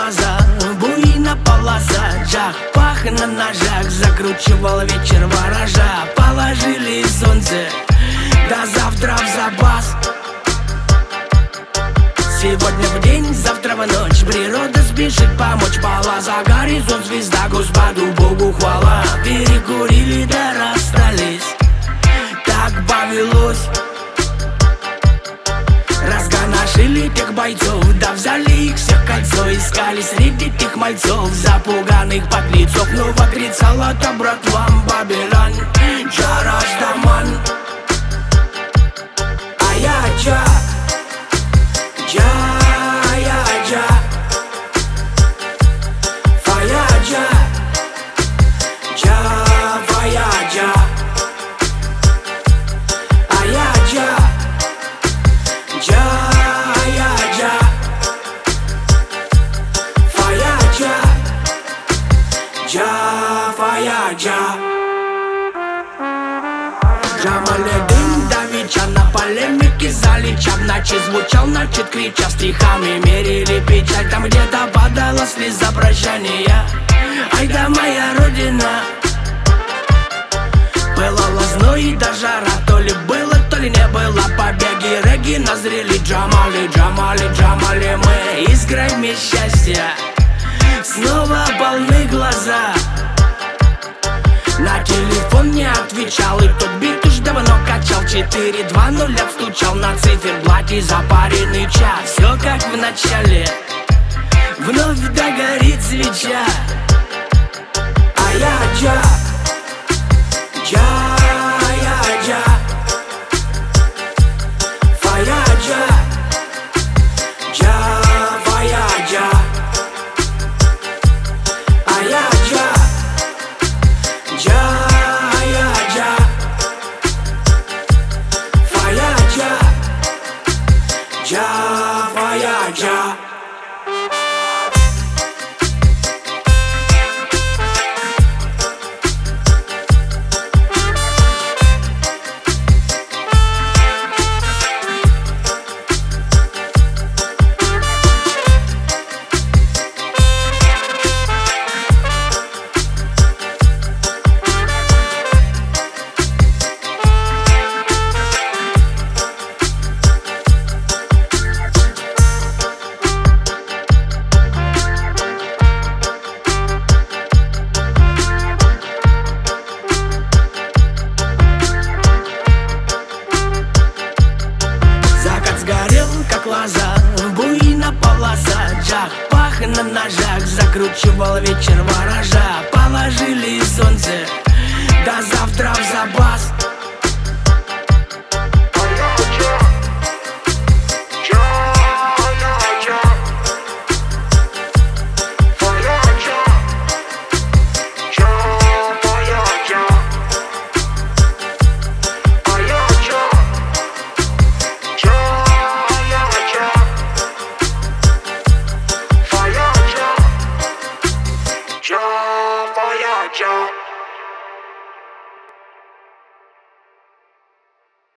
глаза, буйна полоса, джах, пах на ножах, закручивал вечер ворожа. Положили солнце, до завтра в запас. Сегодня в день, завтра в ночь, природа спешит помочь. Пала за горизонт звезда, Господу Богу хвала. Перекурили да расстались, так повелось. Разгоношили тех бойцов, да взяли их всех кольцо. Искали среди тех мальцов, запуганных подлецов. Но отрицала-то братвам Бабилон, Джарастаман. А я Джа, Джа, я Джа, Фая Джа, Джа, Фая Джа. А я Джа, Джа, я Джа, Фая Джа, Джа, Фая Джа. Джамаледин давича на полемике залеча. В ночи звучал, начат крича, стихами мерили печаль. Там где-то падала слеза прощания. Ай да моя родина. Пылала зной да жара, то ли было, то ли не было. Побеги регги назрели, Джамали, Джамали, Джамали. Мы искрами счастья снова полны глаза. На телефон не отвечал, и тот бит уж давно качал. 4-2-0 стучал на циферблате запаренный час. Все как в начале, вновь догорит свеча. А я Джа, Джа, я Джа, Фая Джа, Джа, Фая Джа. А я Джа, Джа, я Джа, Фая Джа, Джа, Фая Джа. Глаза, буйна полоса, джах, пах на ножах, закручивал вечер ворожа. Положили солнце, до завтра в запас.